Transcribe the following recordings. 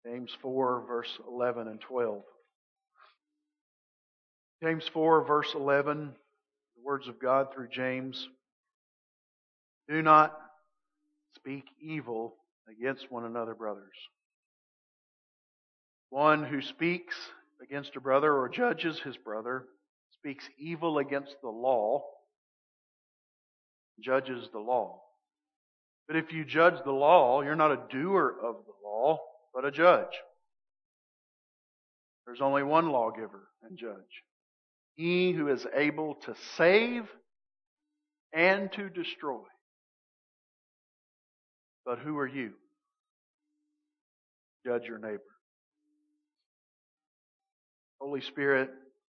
James 4, verse 11 and 12. James 4, verse 11, the words of God through James. Do not speak evil against one another, brothers. One who speaks against a brother or judges his brother speaks evil against the law, judges the law. But if you judge the law, you're not a doer of the law, but a judge. There's only one lawgiver and judge. He who is able to save and to destroy. But who are you? Judge your neighbor. Holy Spirit,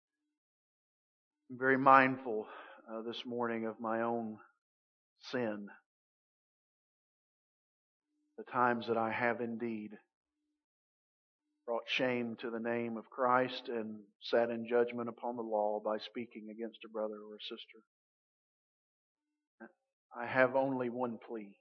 I'm very mindful this morning of my own sin. The times that I have indeed brought shame to the name of Christ and sat in judgment upon the law by speaking against a brother or a sister. I have only one plea.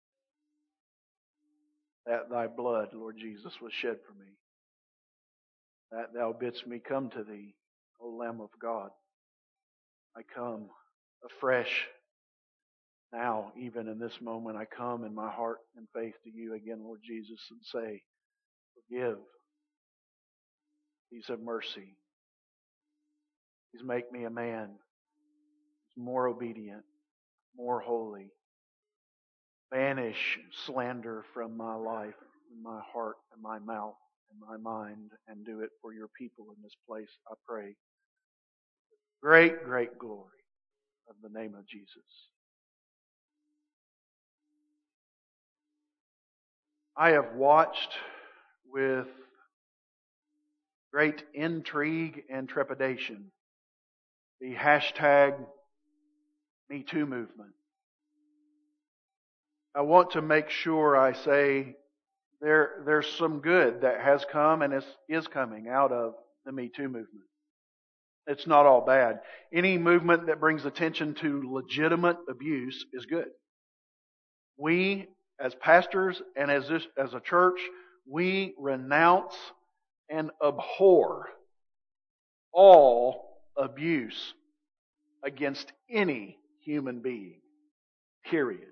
That thy blood, Lord Jesus, was shed for me. That thou bidst me come to thee, O Lamb of God. I come afresh now, even in this moment. I come in my heart and faith to you again, Lord Jesus, and say, forgive. Please have mercy. Please make me a man who's more obedient, more holy. Banish slander from my life, and my heart, and my mouth, and my mind, and do it for your people in this place, I pray. Great, great glory of the name of Jesus. I have watched with great intrigue and trepidation the hashtag #MeToo movement. I want to make sure I say there's some good that has come and is coming out of the #MeToo movement. It's not all bad. Any movement that brings attention to legitimate abuse is good. We, as pastors and as a church, we renounce and abhor all abuse against any human being. Period.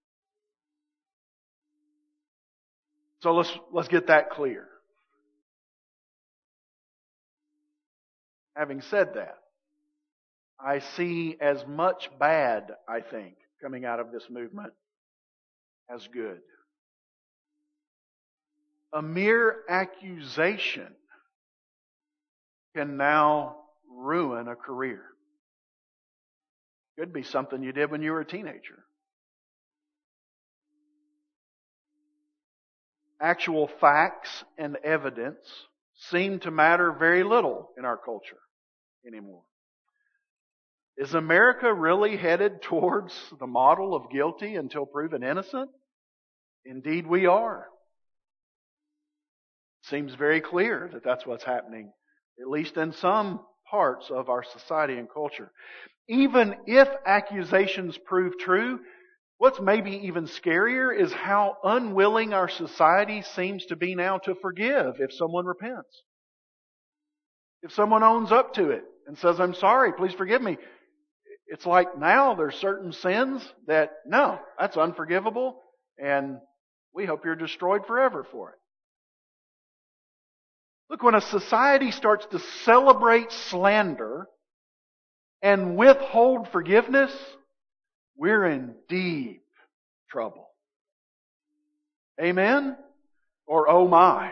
So let's get that clear. Having said that, I see as much bad, I think, coming out of this movement as good. A mere accusation can now ruin a career. Could be something you did when you were a teenager. Actual facts and evidence seem to matter very little in our culture anymore. Is America really headed towards the model of guilty until proven innocent? Indeed we are. It seems very clear that that's what's happening, at least in some parts of our society and culture. Even if accusations prove true, what's maybe even scarier is how unwilling our society seems to be now to forgive if someone repents. If someone owns up to it and says, I'm sorry, please forgive me. It's like now there's certain sins that, no, that's unforgivable and we hope you're destroyed forever for it. Look, when a society starts to celebrate slander and withhold forgiveness, we're in deep trouble. Amen? Or oh my.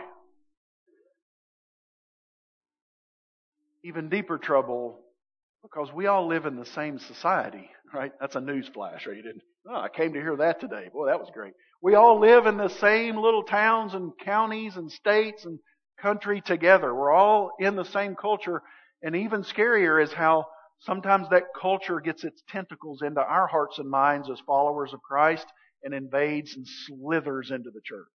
Even deeper trouble because we all live in the same society, right? That's a news flash, right? You didn't, I came to hear that today. Boy, that was great. We all live in the same little towns and counties and states and country together. We're all in the same culture. And even scarier is how sometimes that culture gets its tentacles into our hearts and minds as followers of Christ and invades and slithers into the church.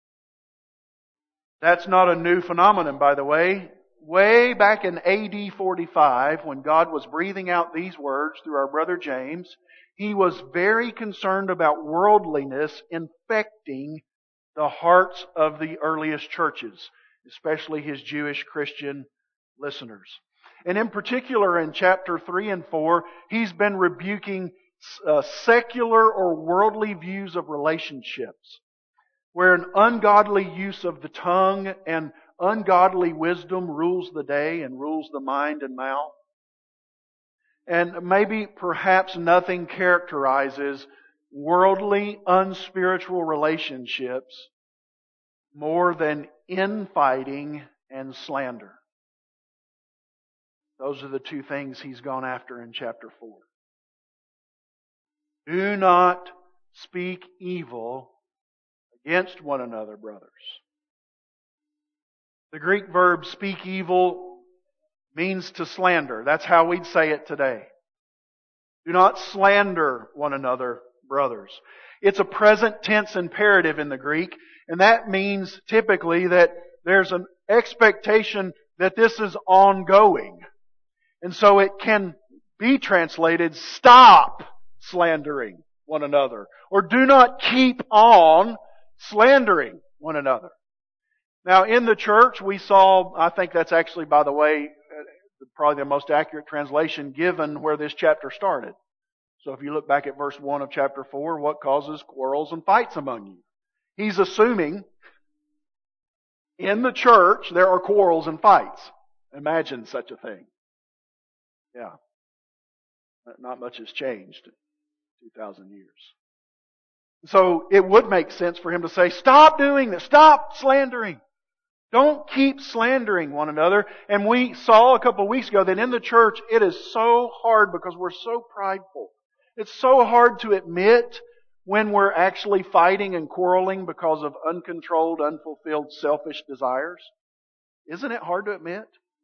That's not a new phenomenon, by the way. Way back in AD 45, when God was breathing out these words through our brother James, He was very concerned about worldliness infecting the hearts of the earliest churches, especially his Jewish Christian listeners. And in particular in chapter 3 and 4, he's been rebuking secular or worldly views of relationships, where an ungodly use of the tongue and ungodly wisdom rules the day and rules the mind and mouth. And maybe perhaps nothing characterizes worldly, unspiritual relationships more than infighting and slander. Those are the two things he's gone after in chapter 4. Do not speak evil against one another, brothers. The Greek verb speak evil means to slander. That's how we'd say it today. Do not slander one another, brothers. It's a present tense imperative in the Greek, and that means typically that there's an expectation that this is ongoing. And so it can be translated, stop slandering one another, or do not keep on slandering one another. Now in the church we saw, I think that's actually, by the way, probably the most accurate translation given where this chapter started. So if you look back at verse 1 of chapter 4, what causes quarrels and fights among you? He's assuming in the church there are quarrels and fights. Imagine such a thing. Yeah. Not much has changed in 2,000 years. So it would make sense for him to say, stop doing this. Stop slandering. Don't keep slandering one another. And we saw a couple of weeks ago that in the church it is so hard because we're so prideful. It's so hard to admit when we're actually fighting and quarreling because of uncontrolled, unfulfilled, selfish desires. Isn't it hard to admit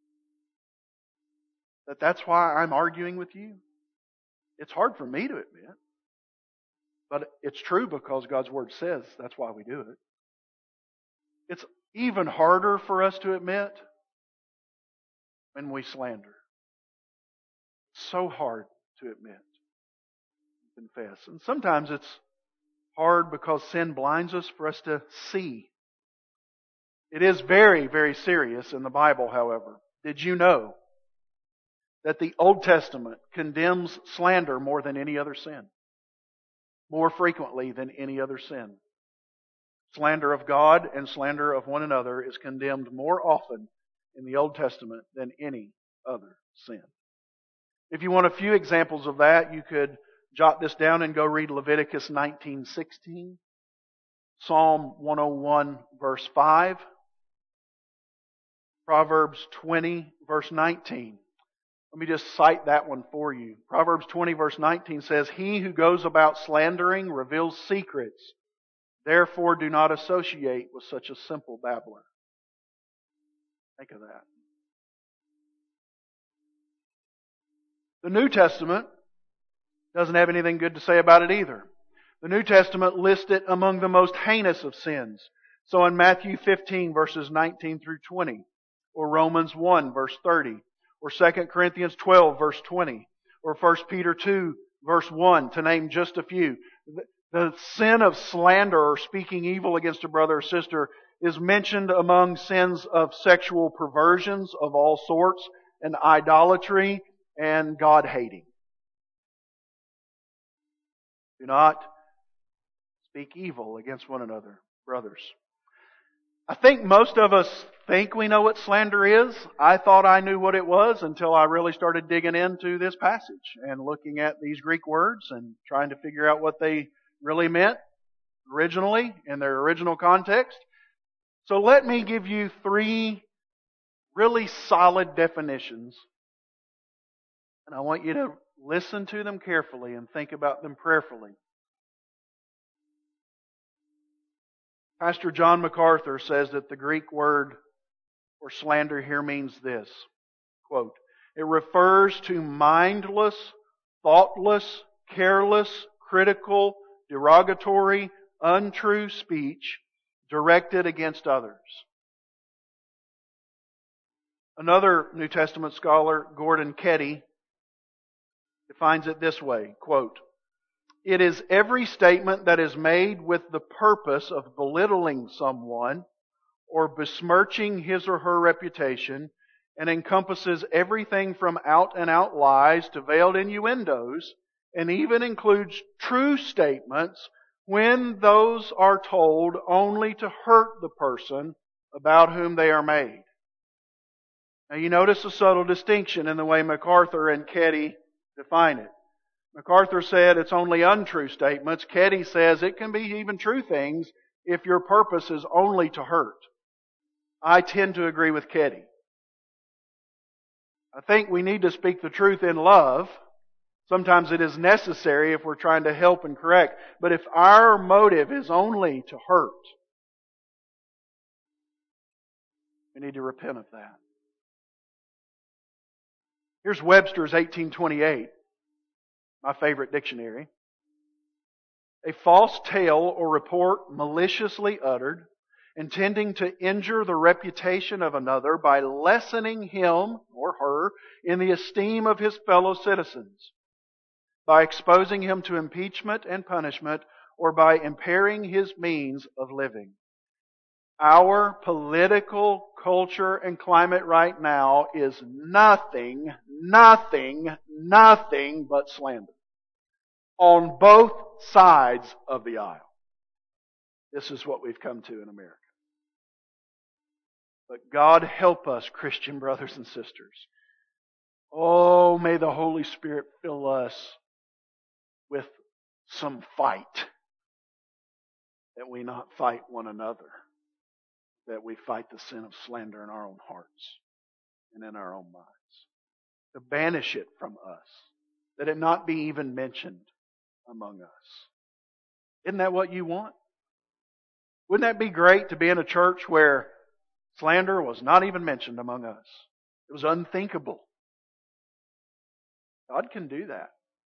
that that's why I'm arguing with you? It's hard for me to admit. But it's true because God's Word says that's why we do it. It's even harder for us to admit when we slander. It's so hard to admit and confess. And sometimes it's hard because sin blinds us for us to see. It is very, very serious in the Bible, however. Did you know that the Old Testament condemns slander more than any other sin? More frequently than any other sin. Slander of God and slander of one another is condemned more often in the Old Testament than any other sin. If you want a few examples of that, you could jot this down and go read Leviticus 19:16, Psalm 101 verse 5, Proverbs 20 verse 19. Let me just cite that one for you. Proverbs 20 verse 19 says, "He who goes about slandering reveals secrets. Therefore do not associate with such a simple babbler." Think of that. The New Testament doesn't have anything good to say about it either. The New Testament lists it among the most heinous of sins. So in Matthew 15 verses 19 through 20, or Romans 1 verse 30, or 2 Corinthians 12 verse 20, or 1 Peter 2 verse 1, to name just a few. The sin of slander or speaking evil against a brother or sister is mentioned among sins of sexual perversions of all sorts, and idolatry and God-hating. Do not speak evil against one another, brothers. I think most of us think we know what slander is. I thought I knew what it was until I really started digging into this passage and looking at these Greek words and trying to figure out what they really meant originally in their original context. So let me give you 3 really solid definitions. And I want you to listen to them carefully and think about them prayerfully. Pastor John MacArthur says that the Greek word for slander here means this, quote, "It refers to mindless, thoughtless, careless, critical, derogatory, untrue speech directed against others." Another New Testament scholar, Gordon Ketty, defines it this way, quote, It is every statement that is made with the purpose of belittling someone or besmirching his or her reputation, and encompasses everything from out-and-out lies to veiled innuendos, and even includes true statements when those are told only to hurt the person about whom they are made. Now you notice a subtle distinction in the way MacArthur and Ketty define it. MacArthur said it's only untrue statements. Ketty says it can be even true things if your purpose is only to hurt. I tend to agree with Ketty. I think we need to speak the truth in love. Sometimes it is necessary if we're trying to help and correct. But if our motive is only to hurt, we need to repent of that. Here's Webster's 1828, my favorite dictionary. A false tale or report maliciously uttered, intending to injure the reputation of another by lessening him or her in the esteem of his fellow citizens, by exposing him to impeachment and punishment, or by impairing his means of living. Our political culture and climate right now is nothing but slander. On both sides of the aisle. This is what we've come to in America. But God help us, Christian brothers and sisters. Oh, may the Holy Spirit fill us with some fight. That we not fight one another. That we fight the sin of slander in our own hearts and in our own minds. To banish it from us. That it not be even mentioned among us. Isn't that what you want? Wouldn't that be great to be in a church where slander was not even mentioned among us? It was unthinkable. God can do that.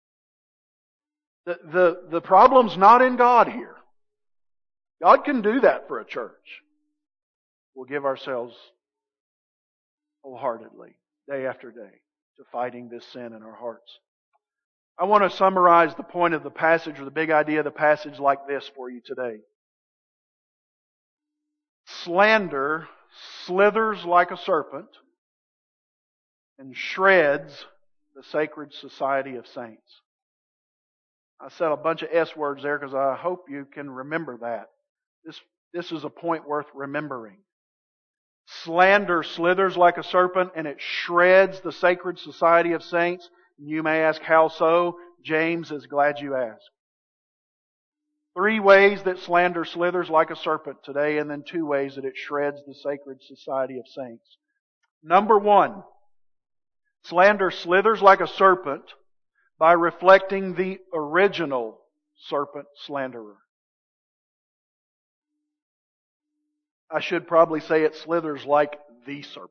The problem's not in God here. God can do that for a church. We'll give ourselves wholeheartedly, day after day, to fighting this sin in our hearts. I want to summarize the point of the passage, or the big idea of the passage, like this for you today. Slander slithers like a serpent and shreds the sacred society of saints. I said a bunch of S words there because I hope you can remember that. This is a point worth remembering. Slander slithers like a serpent and it shreds the sacred society of saints. You may ask, how so? James is glad you asked. 3 ways that slander slithers like a serpent today, and then 2 ways that it shreds the sacred society of saints. Number 1, slander slithers like a serpent by reflecting the original serpent slanderer. I should probably say it slithers like the serpent.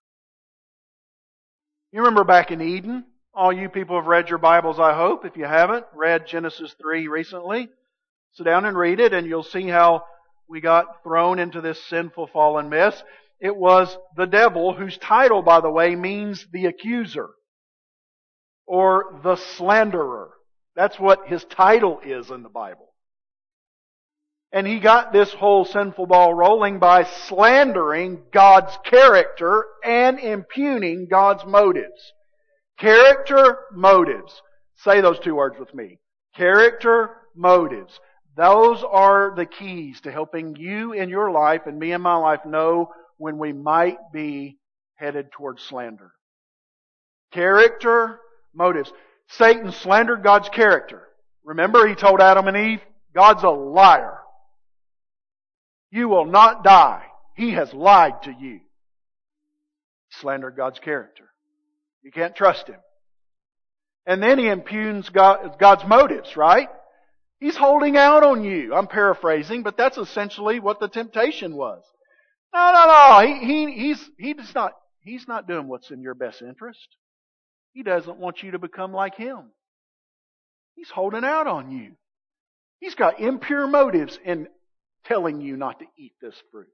You remember back in Eden? All you people have read your Bibles, I hope. If you haven't, read Genesis 3 recently. Sit down and read it and you'll see how we got thrown into this sinful fallen mess. It was the devil, whose title, by the way, means the accuser or the slanderer. That's what his title is in the Bible. And he got this whole sinful ball rolling by slandering God's character and impugning God's motives. Character, motives. Say those 2 words with me. Character, motives. Those are the keys to helping you in your life and me in my life know when we might be headed towards slander. Character, motives. Satan slandered God's character. Remember, he told Adam and Eve, God's a liar. You will not die. He has lied to you. He slandered God's character. You can't trust him. And then he impugns God's motives, right? He's holding out on you. I'm paraphrasing, but that's essentially what the temptation was. No. He's not doing what's in your best interest. He doesn't want you to become like him. He's holding out on you. He's got impure motives in telling you not to eat this fruit.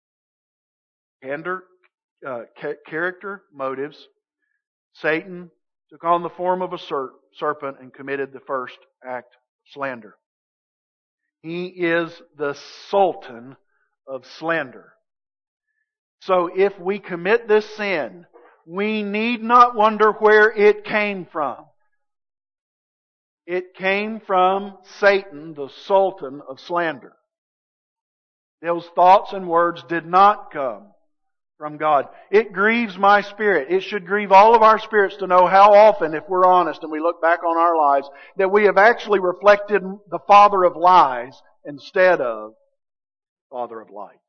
Character, motives. Satan took on the form of a serpent and committed the first act of slander. He is the Sultan of slander. So if we commit this sin, we need not wonder where it came from. It came from Satan, the Sultan of slander. Those thoughts and words did not come from God. It grieves my spirit. It should grieve all of our spirits to know how often, if we're honest and we look back on our lives, that we have actually reflected the father of lies instead of Father of light.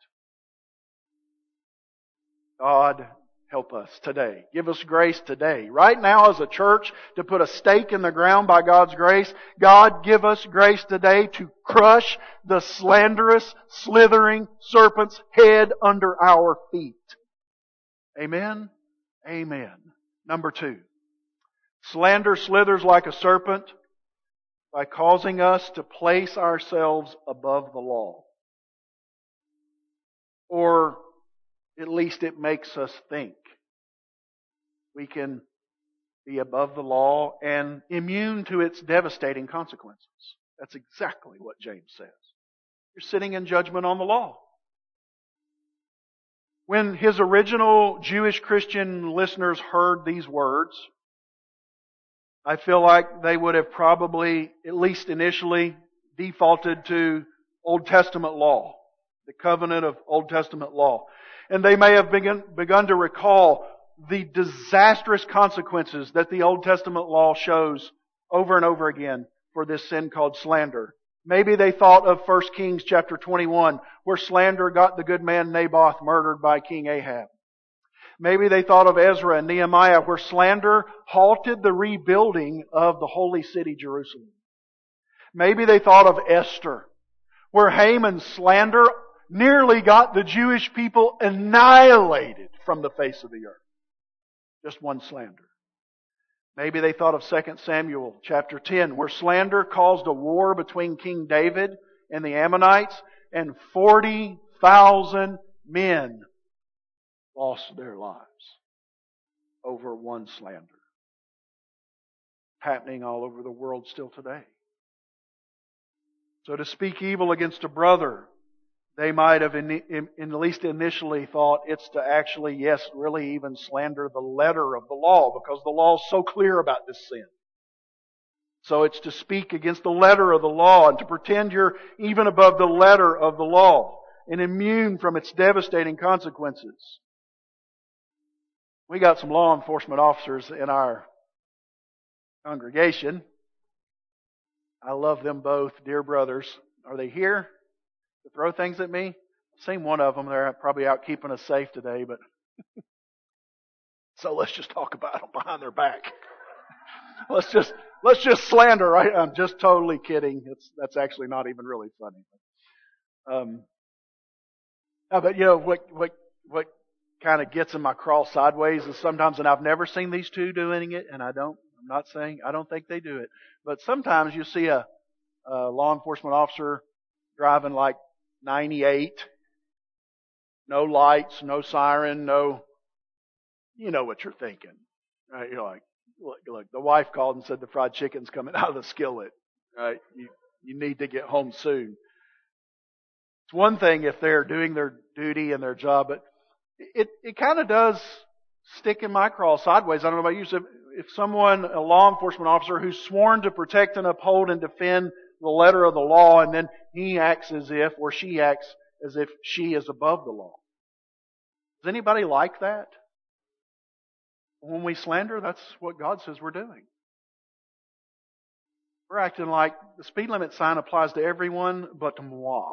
God, help us today. Give us grace today. Right now as a church to put a stake in the ground by God's grace. God, give us grace today to crush the slanderous, slithering serpent's head under our feet. Amen? Amen. Number 2. Slander slithers like a serpent by causing us to place ourselves above the law. Or at least it makes us think we can be above the law and immune to its devastating consequences. That's exactly what James says. You're sitting in judgment on the law. When his original Jewish Christian listeners heard these words, I feel like they would have probably, at least initially, defaulted to Old Testament law, the covenant of Old Testament law. And they may have begun to recall the disastrous consequences that the Old Testament law shows over and over again for this sin called slander. Maybe they thought of 1 Kings chapter 21, where slander got the good man Naboth murdered by King Ahab. Maybe they thought of Ezra and Nehemiah, where slander halted the rebuilding of the holy city Jerusalem. Maybe they thought of Esther, where Haman's slander nearly got the Jewish people annihilated from the face of the earth. Just one slander. Maybe they thought of 2 Samuel chapter 10, where slander caused a war between King David and the Ammonites, and 40,000 men lost their lives over one slander. Happening all over the world still today. So to speak evil against a brother, they might have, at least initially, thought it's to actually, yes, really even slander the letter of the law, because the law is so clear about this sin. So it's to speak against the letter of the law and to pretend you're even above the letter of the law and immune from its devastating consequences. We got some law enforcement officers in our congregation. I love them both, dear brothers. Are they here to throw things at me? I've seen one of them. They're probably out keeping us safe today, but so let's just talk about them behind their back. Let's just slander, right? I'm just totally kidding. That's actually not even really funny. But you know what kind of gets in my crawl sideways is sometimes, and I've never seen these two doing it, and I'm not saying I don't think they do it, but sometimes you see a law enforcement officer driving like 98, no lights, no siren, no, you know what you're thinking, right? You're like, look, the wife called and said the fried chicken's coming out of the skillet, right? You need to get home soon. It's one thing if they're doing their duty and their job, but it kind of does stick in my crawl sideways. I don't know about you. So if someone, a law enforcement officer who's sworn to protect and uphold and defend the letter of the law, and then he acts as if, or she acts as if she is above the law. Does anybody like that? When we slander, that's what God says we're doing. We're acting like the speed limit sign applies to everyone but to moi.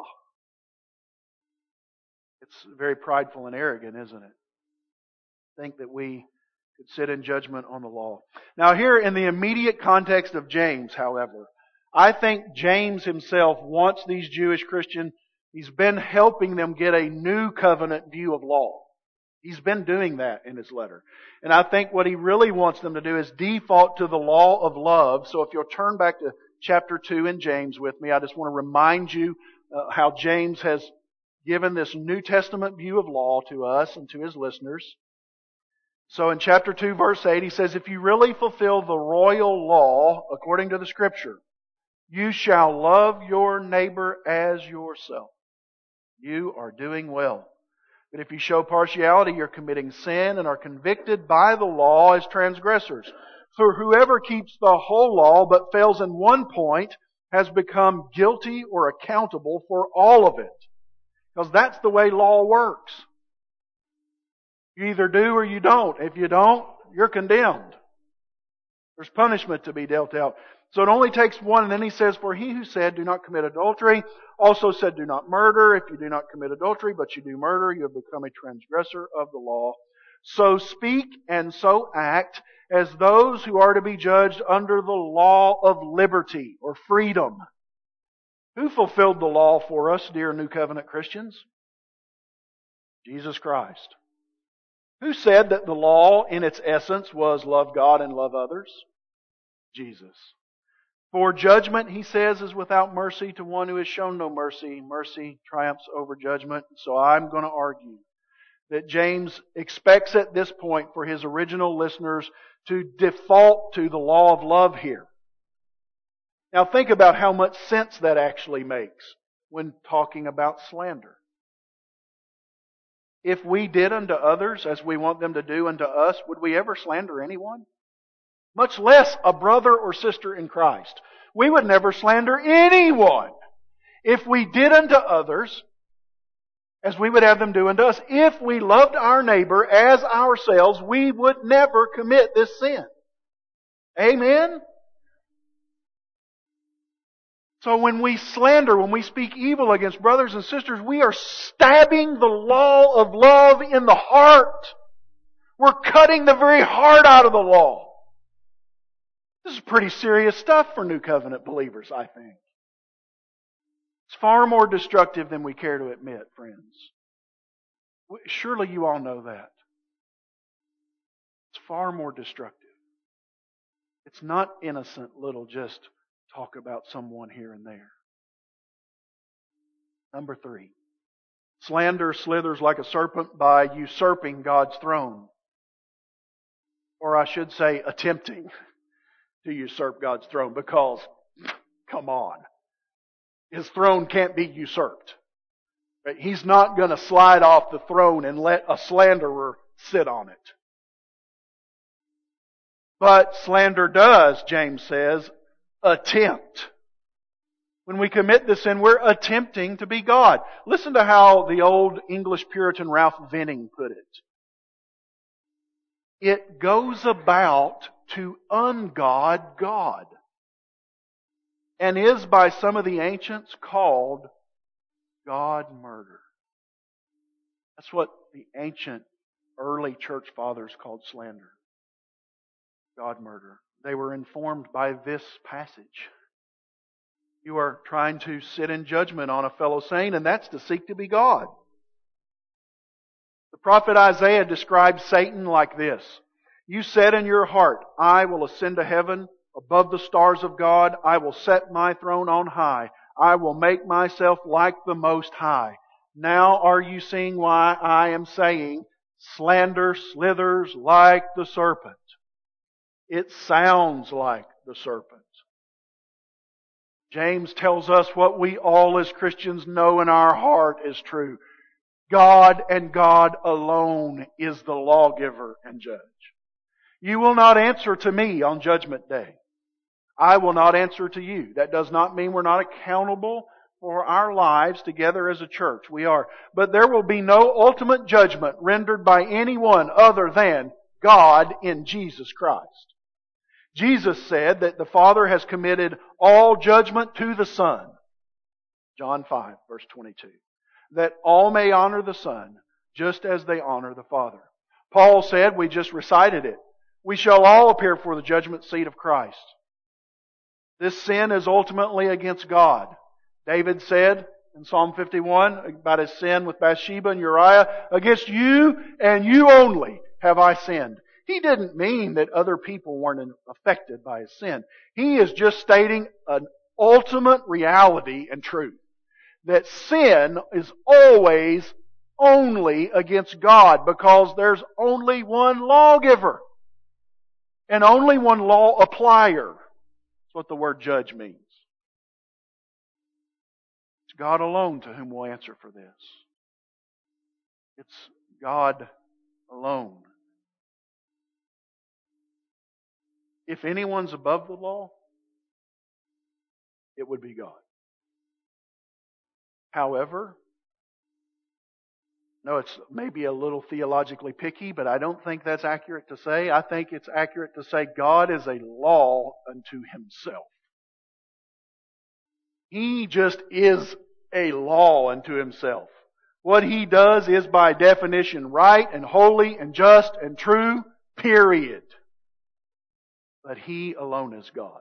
It's very prideful and arrogant, isn't it? Think that we could sit in judgment on the law. Now here in the immediate context of James, however, I think James himself wants these Jewish Christians, he's been helping them get a new covenant view of law. He's been doing that in his letter. And I think what he really wants them to do is default to the law of love. So if you'll turn back to chapter 2 in James with me, I just want to remind you how James has given this New Testament view of law to us and to his listeners. So in chapter 2 verse 8 he says, if you really fulfill the royal law according to the Scripture, You shall love your neighbor as yourself. You are doing well. But if you show partiality, you're committing sin and are convicted by the law as transgressors. For whoever keeps the whole law but fails in one point has become guilty or accountable for all of it. Because that's the way law works. You either do or you don't. If you don't, you're condemned. There's punishment to be dealt out. So it only takes one, and then he says, for he who said, do not commit adultery, also said, do not murder. If you do not commit adultery, but you do murder, you have become a transgressor of the law. So speak and so act as those who are to be judged under the law of liberty or freedom. Who fulfilled the law for us, dear New Covenant Christians? Jesus Christ. Who said that the law in its essence was love God and love others? Jesus. For judgment, he says, is without mercy to one who has shown no mercy. Mercy triumphs over judgment. So I'm going to argue that James expects at this point for his original listeners to default to the law of love here. Now think about how much sense that actually makes when talking about slander. If we did unto others as we want them to do unto us, would we ever slander anyone? Much less a brother or sister in Christ. We would never slander anyone if we did unto others as we would have them do unto us. If we loved our neighbor as ourselves, we would never commit this sin. Amen? So when we slander, when we speak evil against brothers and sisters, we are stabbing the law of love in the heart. We're cutting the very heart out of the law. This is pretty serious stuff for New Covenant believers, I think. It's far more destructive than we care to admit, friends. Surely you all know that. It's far more destructive. It's not innocent little just talk about someone here and there. Number 3. Slander slithers like a serpent by usurping God's throne. Or I should say, attempting to usurp God's throne, because, come on, His throne can't be usurped. He's not going to slide off the throne and let a slanderer sit on it. But slander does, James says, attempt. When we commit this sin, we're attempting to be God. Listen to how the old English Puritan Ralph Venning put it. It goes about to ungod God, and is by some of the ancients called God murder. That's what the ancient early church fathers called slander. God murder. They were informed by this passage. You are trying to sit in judgment on a fellow saint, and that's to seek to be God. The prophet Isaiah describes Satan like this. You said in your heart, I will ascend to heaven above the stars of God. I will set my throne on high. I will make myself like the Most High. Now are you seeing why I am saying slander slithers like the serpent? It sounds like the serpent. James tells us what we all as Christians know in our heart is true. God and God alone is the lawgiver and judge. You will not answer to me on Judgment Day. I will not answer to you. That does not mean we're not accountable for our lives together as a church. We are. But there will be no ultimate judgment rendered by anyone other than God in Jesus Christ. Jesus said that the Father has committed all judgment to the Son. John 5, verse 22. That all may honor the Son just as they honor the Father. Paul said, we just recited it, we shall all appear before the judgment seat of Christ. This sin is ultimately against God. David said in Psalm 51 about his sin with Bathsheba and Uriah, against you and you only have I sinned. He didn't mean that other people weren't affected by his sin. He is just stating an ultimate reality and truth. That sin is always only against God because there's only one lawgiver and only one law applier. That's what the word judge means. God alone to whom we'll answer for this. It's God alone. If anyone's above the law, it would be God. However, no, it's maybe a little theologically picky, but I don't think that's accurate to say. I think it's accurate to say God is a law unto Himself. He just is a law unto Himself. What He does is by definition right and holy and just and true, period. But He alone is God.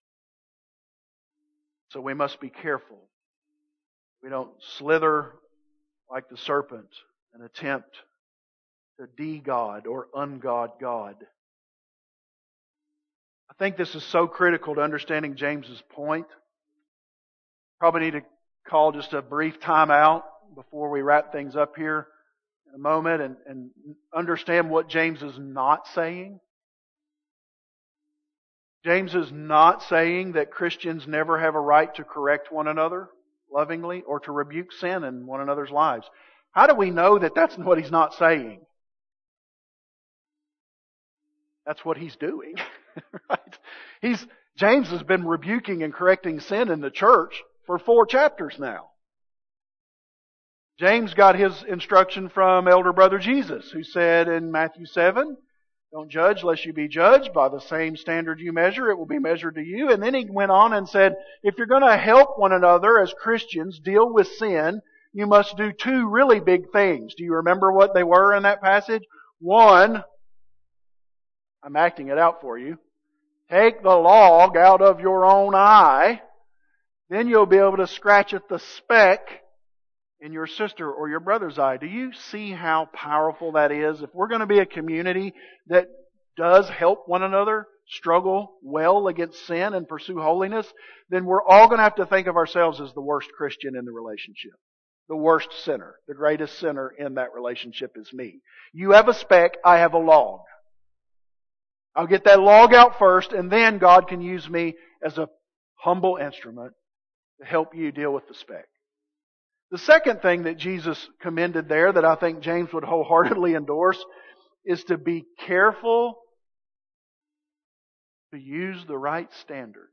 So we must be careful. We don't slither like the serpent and attempt to de-God or ungod God. I think this is so critical to understanding James's point. Probably need to call just a brief time out before we wrap things up here in a moment and understand what James is not saying. James is not saying that Christians never have a right to correct one another lovingly or to rebuke sin in one another's lives. How do we know that that's what he's not saying? That's what he's doing, right? James has been rebuking and correcting sin in the church for 4 chapters now. James got his instruction from elder brother Jesus, who said in Matthew 7, don't judge lest you be judged. By the same standard you measure, it will be measured to you. And then he went on and said, if you're going to help one another as Christians deal with sin, you must do 2 really big things. Do you remember what they were in that passage? 1, I'm acting it out for you. Take the log out of your own eye. Then you'll be able to scratch at the speck in your sister or your brother's eye. Do you see how powerful that is? If we're going to be a community that does help one another struggle well against sin and pursue holiness, then we're all going to have to think of ourselves as the worst Christian in the relationship. The worst sinner. The greatest sinner in that relationship is me. You have a speck, I have a log. I'll get that log out first, and then God can use me as a humble instrument to help you deal with the speck. The second thing that Jesus commended there that I think James would wholeheartedly endorse is to be careful to use the right standard.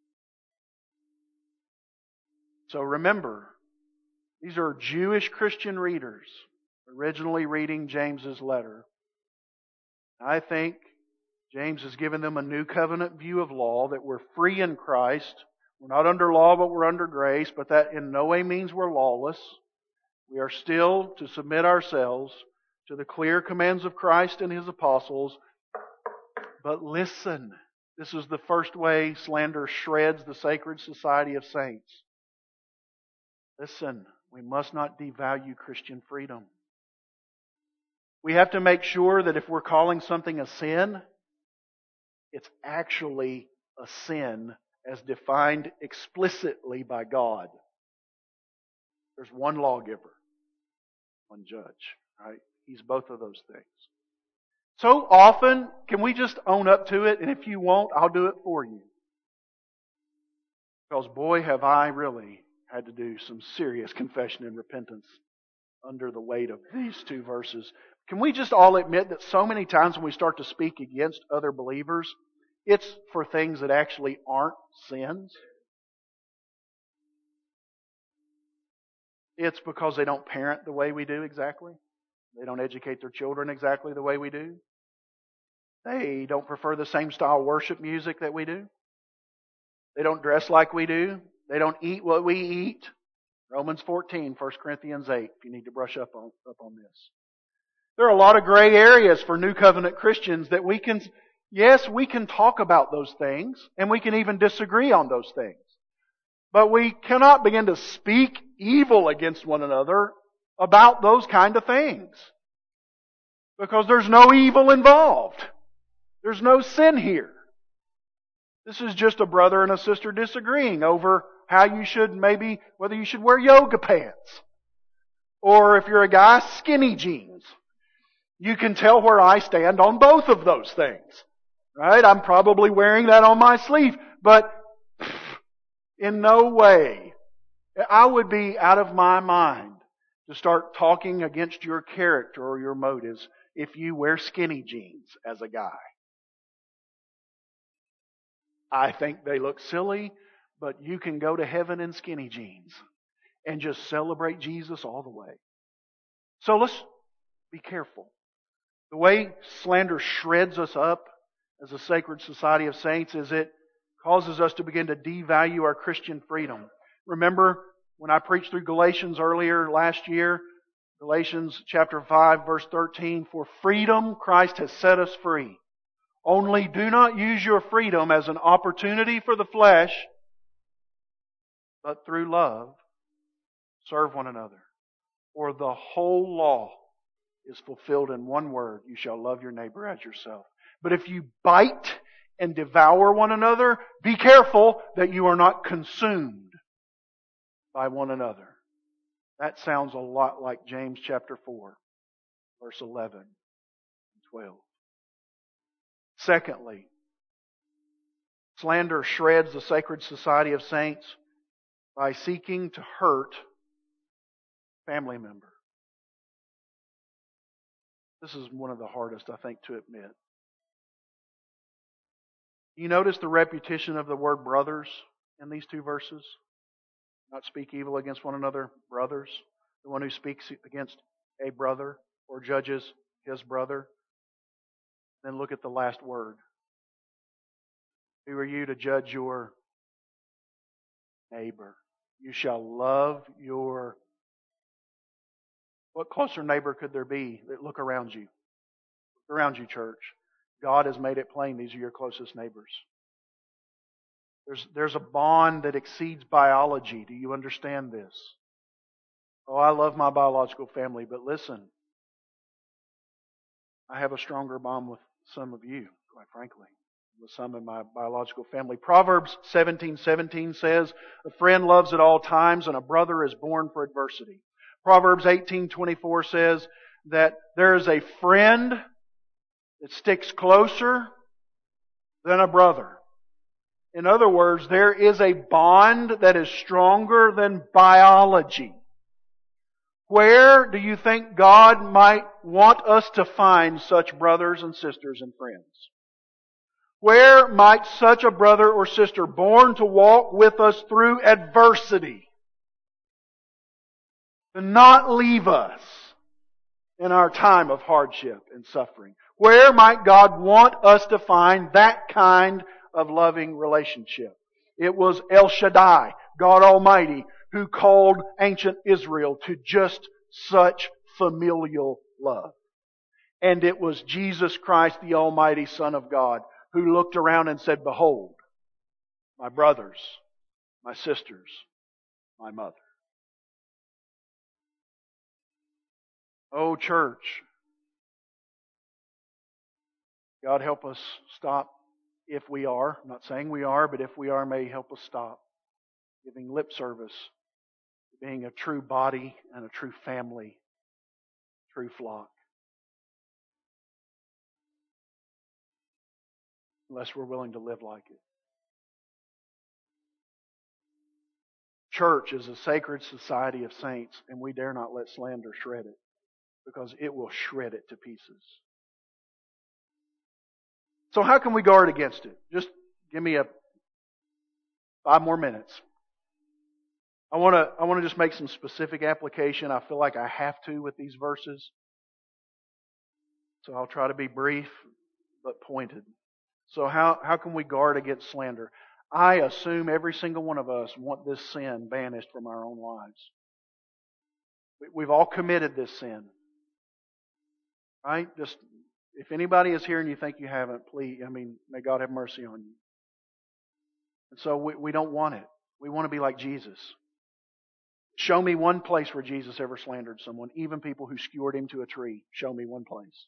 So remember, these are Jewish Christian readers originally reading James's letter. I think James has given them a new covenant view of law, that we're free in Christ. We're not under law, but we're under grace, but that in no way means we're lawless. We are still to submit ourselves to the clear commands of Christ and His apostles. But listen, this is the first way slander shreds the sacred society of saints. Listen, we must not devalue Christian freedom. We have to make sure that if we're calling something a sin, it's actually a sin as defined explicitly by God. There's one lawgiver, one judge, right? He's both of those things. So often, can we just own up to it? And if you won't, I'll do it for you. Because boy, have I really had to do some serious confession and repentance under the weight of these 2 verses. Can we just all admit that so many times when we start to speak against other believers, it's for things that actually aren't sins? It's because they don't parent the way we do exactly. They don't educate their children exactly the way we do. They don't prefer the same style worship music that we do. They don't dress like we do. They don't eat what we eat. Romans 14, 1 Corinthians 8, if you need to brush up on this. There are a lot of gray areas for New Covenant Christians that we can talk about those things, and we can even disagree on those things. But we cannot begin to speak evil against one another about those kind of things. Because there's no evil involved. There's no sin here. This is just a brother and a sister disagreeing over how you should whether you should wear yoga pants. Or if you're a guy, skinny jeans. You can tell where I stand on both of those things. Right? I'm probably wearing that on my sleeve. But in no way I would be out of my mind to start talking against your character or your motives if you wear skinny jeans as a guy. I think they look silly, but you can go to heaven in skinny jeans and just celebrate Jesus all the way. So let's be careful. The way slander shreds us up as a sacred society of saints is it causes us to begin to devalue our Christian freedom. Remember when I preached through Galatians earlier last year, Galatians chapter 5 verse 13, for freedom Christ has set us free. Only do not use your freedom as an opportunity for the flesh, but through love, serve one another. For the whole law is fulfilled in one word, you shall love your neighbor as yourself. But if you bite and devour one another, be careful that you are not consumed by one another. That sounds a lot like James chapter 4, verse 11 and 12. Secondly, slander shreds the sacred society of saints by seeking to hurt family member. This is one of the hardest, I think, to admit. You notice the repetition of the word brothers in these two verses? Not speak evil against one another, brothers. The one who speaks against a brother or judges his brother. Then look at the last word. Who are you to judge your neighbor? You shall love your... What closer neighbor could there be that look around you? Look around you, church. God has made it plain these are your closest neighbors. There's a bond that exceeds biology. Do you understand this? Oh, I love my biological family, but listen, I have a stronger bond with some of you, quite frankly, with some in my biological family. Proverbs 17:17 says, a friend loves at all times and a brother is born for adversity. Proverbs 18:24 says that there is a friend that sticks closer than a brother. In other words, there is a bond that is stronger than biology. Where do you think God might want us to find such brothers and sisters and friends? Where might such a brother or sister born to walk with us through adversity, to not leave us in our time of hardship and suffering? Where might God want us to find that kind of loving relationship? It was El Shaddai, God Almighty, who called ancient Israel to just such familial love. And it was Jesus Christ, the Almighty Son of God, who looked around and said, behold, my brothers, my sisters, my mother. Oh, church, God help us stop if we are. I'm not saying we are, but if we are, may He help us stop giving lip service to being a true body and a true family, true flock. Unless we're willing to live like it. Church is a sacred society of saints, and we dare not let slander shred it, because it will shred it to pieces. So how can we guard against it? Just give me 5 more minutes. I want to just make some specific application. I feel like I have to with these verses. So I'll try to be brief but pointed. So how can we guard against slander? I assume every single one of us want this sin banished from our own lives. We've all committed this sin. Right? Just, if anybody is here and you think you haven't, please, may God have mercy on you. And so we don't want it. We want to be like Jesus. Show me one place where Jesus ever slandered someone, even people who skewered Him to a tree. Show me one place.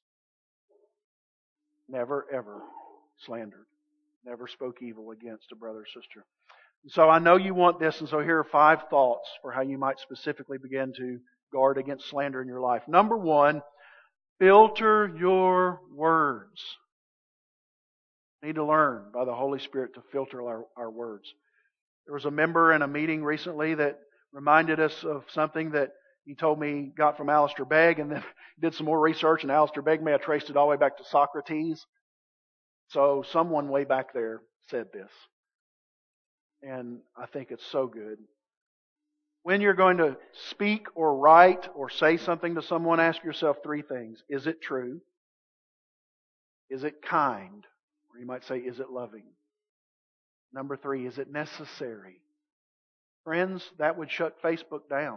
Never, ever slandered. Never spoke evil against a brother or sister. So I know you want this, and so here are 5 thoughts for how you might specifically begin to guard against slander in your life. Number 1, filter your words. We need to learn by the Holy Spirit to filter our words. There was a member in a meeting recently that reminded us of something that he told me he got from Alistair Begg, and then did some more research, and Alistair Begg may have traced it all the way back to Socrates. So someone way back there said this. And I think it's so good. When you're going to speak or write or say something to someone, ask yourself three things. Is it true? Is it kind? Or you might say, is it loving? Number three, is it necessary? Friends, that would shut Facebook down.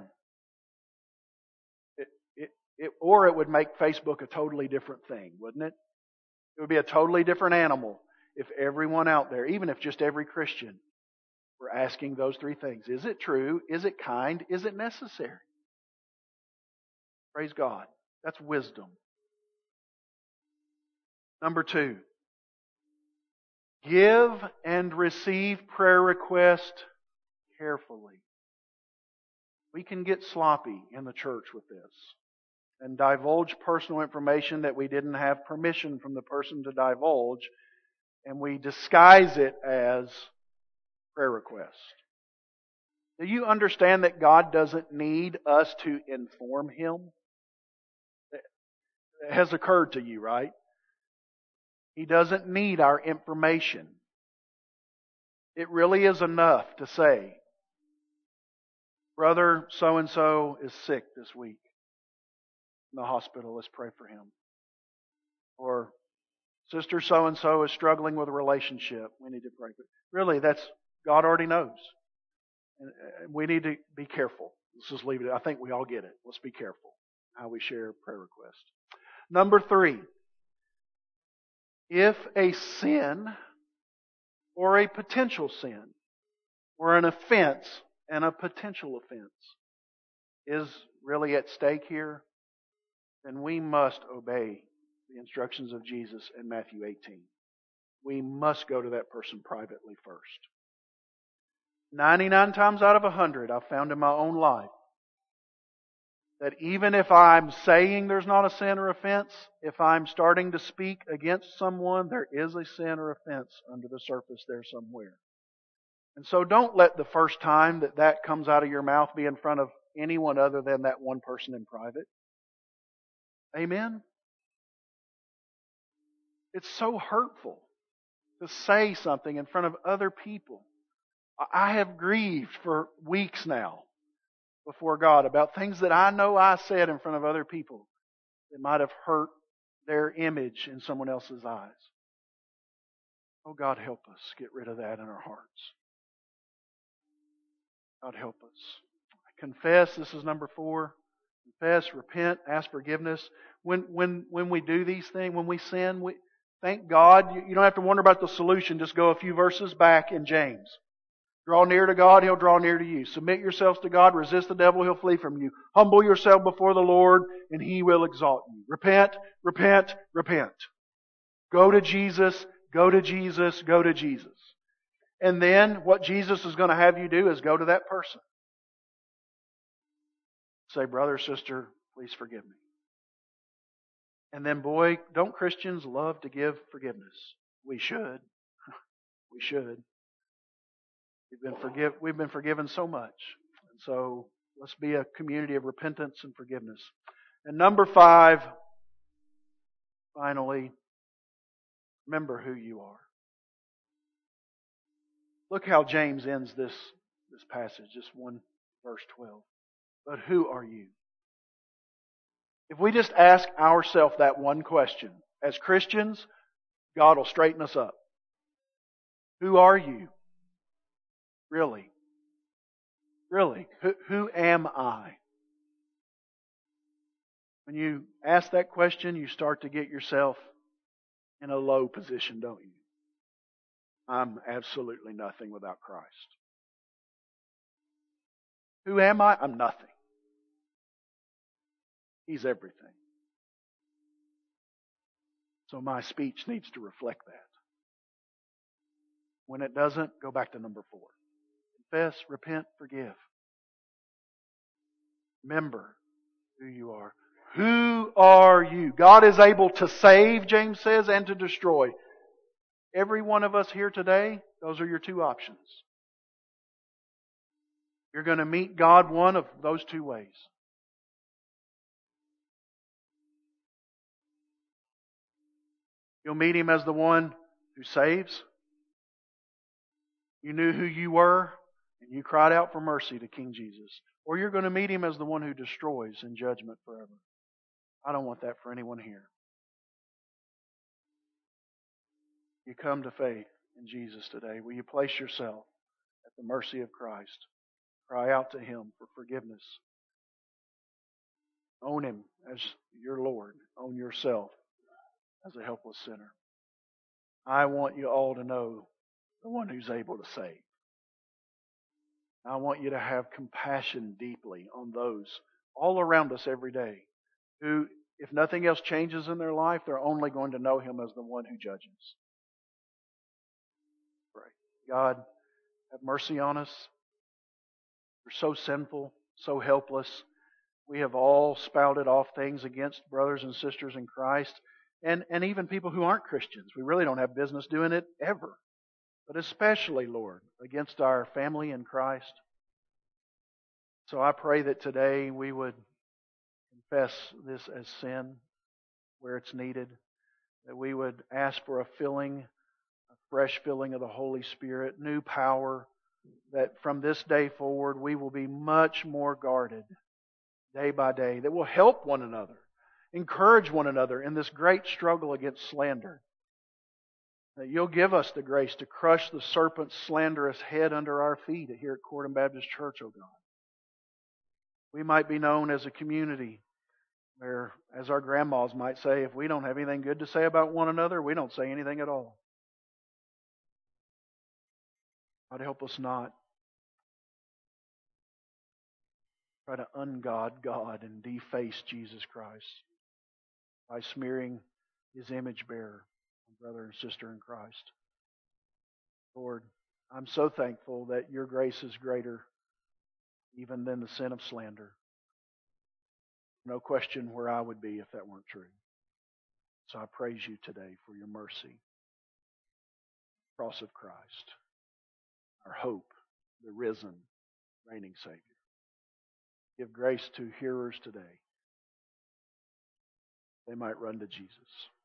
Or it would make Facebook a totally different thing, wouldn't it? It would be a totally different animal if everyone out there, even if just every Christian, were asking those three things. Is it true? Is it kind? Is it necessary? Praise God. That's wisdom. Number two, give and receive prayer requests carefully. We can get sloppy in the church with this and divulge personal information that we didn't have permission from the person to divulge, and we disguise it as prayer request. Do you understand that God doesn't need us to inform Him? It has occurred to you, right? He doesn't need our information. It really is enough to say, brother so-and-so is sick this week in the hospital. Let's pray for him. Or sister so-and-so is struggling with a relationship. We need to pray for him. Really, God already knows. And we need to be careful. Let's just leave it. I think we all get it. Let's be careful how we share prayer requests. Number three, if a sin or a potential sin or an offense and a potential offense is really at stake here, then we must obey the instructions of Jesus in Matthew 18. We must go to that person privately first. 99 times out of 100, I've found in my own life that even if I'm saying there's not a sin or offense, if I'm starting to speak against someone, there is a sin or offense under the surface there somewhere. And so don't let the first time that comes out of your mouth be in front of anyone other than that one person in private. Amen? It's so hurtful to say something in front of other people. I have grieved for weeks now before God about things that I know I said in front of other people that might have hurt their image in someone else's eyes. Oh, God, help us get rid of that in our hearts. God, help us. Confess, this is number 4. Confess, repent, ask forgiveness. When we do these things, when we sin, thank God. You don't have to wonder about the solution. Just go a few verses back in James. Draw near to God, He'll draw near to you. Submit yourselves to God, resist the devil, he'll flee from you. Humble yourself before the Lord, and He will exalt you. Repent, repent, repent. Go to Jesus, go to Jesus, go to Jesus. And then what Jesus is going to have you do is go to that person. Say, brother, sister, please forgive me. And then, boy, don't Christians love to give forgiveness? We should. We should. We've been forgiven so much. And so let's be a community of repentance and forgiveness. And number 5, finally, remember who you are. Look how James ends this passage, just 1 verse 12. But who are you? If we just ask ourselves that one question, as Christians, God will straighten us up. Who are you? Really? Really? Who am I? When you ask that question, you start to get yourself in a low position, don't you? I'm absolutely nothing without Christ. Who am I? I'm nothing. He's everything. So my speech needs to reflect that. When it doesn't, go back to number 4. Confess, repent, forgive. Remember who you are. Who are you? God is able to save, James says, and to destroy. Every one of us here today, those are your 2 options. You're going to meet God one of those two ways. You'll meet Him as the one who saves. You knew who you were, and you cried out for mercy to King Jesus. Or you're going to meet Him as the one who destroys in judgment forever. I don't want that for anyone here. You come to faith in Jesus today. Will you place yourself at the mercy of Christ? Cry out to Him for forgiveness. Own Him as your Lord. Own yourself as a helpless sinner. I want you all to know the one who's able to save. I want you to have compassion deeply on those all around us every day who, if nothing else changes in their life, they're only going to know Him as the one who judges. Pray. God, have mercy on us. We're so sinful, so helpless. We have all spouted off things against brothers and sisters in Christ, and even people who aren't Christians. We really don't have business doing it ever. But especially, Lord, against our family in Christ. So I pray that today we would confess this as sin where it's needed, that we would ask for a filling, a fresh filling of the Holy Spirit, new power, that from this day forward we will be much more guarded day by day, that will help one another, encourage one another in this great struggle against slander. That you'll give us the grace to crush the serpent's slanderous head under our feet here at Cordon Baptist Church, oh God. We might be known as a community where, as our grandmas might say, if we don't have anything good to say about one another, we don't say anything at all. God, help us not try to ungod God and deface Jesus Christ by smearing His image bearer, brother and sister in Christ. Lord, I'm so thankful that Your grace is greater even than the sin of slander. No question where I would be if that weren't true. So I praise You today for Your mercy. Cross of Christ, our hope, the risen, reigning Savior. Give grace to hearers today. They might run to Jesus.